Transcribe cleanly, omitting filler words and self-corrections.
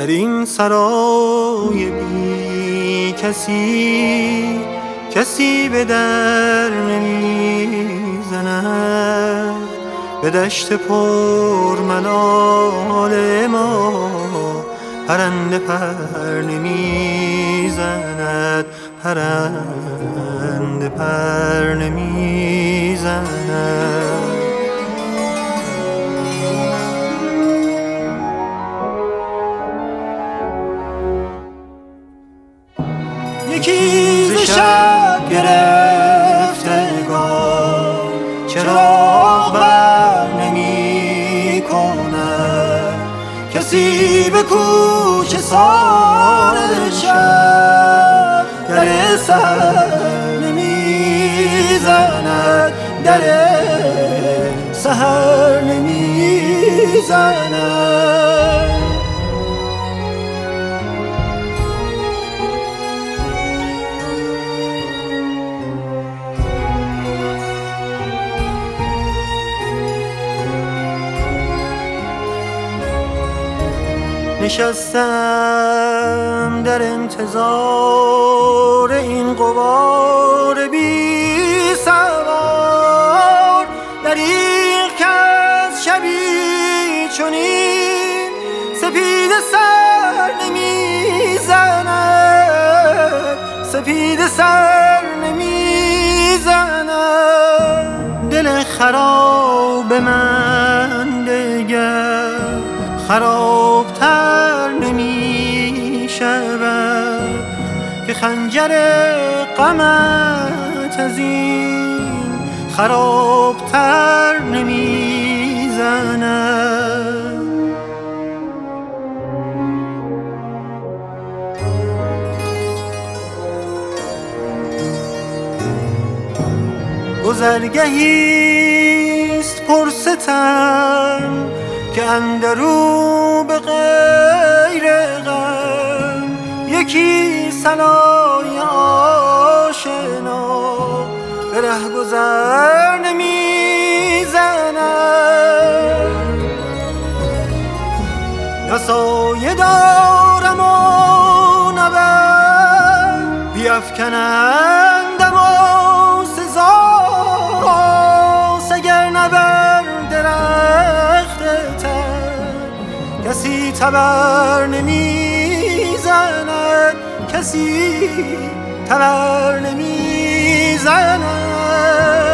در این سرای بی کسی به در نمیزند، به دشت پر ملال ما پرنده پر نمیزند، پرنده پر نمیزند. یکی ز شب گرفتگان چراغ بر نمی کند، کسی به کوچه سار شب در سحر نمی زند، در سحر نمی زند. نشستم در انتظار این غبار بی سوار، دریغ که از شبی چنین سپید سر نمی زند، سپید سر نمی زند. دل خراب من دگر خرابتر نمی شود، که خنجر غمت از این خرابتر نمی زند. گذرگهیست پرستم که اندرو به غیر غم، یکی صلای آشنا به رهگذر نمی زند. نه سایه دارم و نه بر بیفکنندم و سزاست، اگر نه بر درخت کسی تبر نمی زند، کسی تبر نمی زند.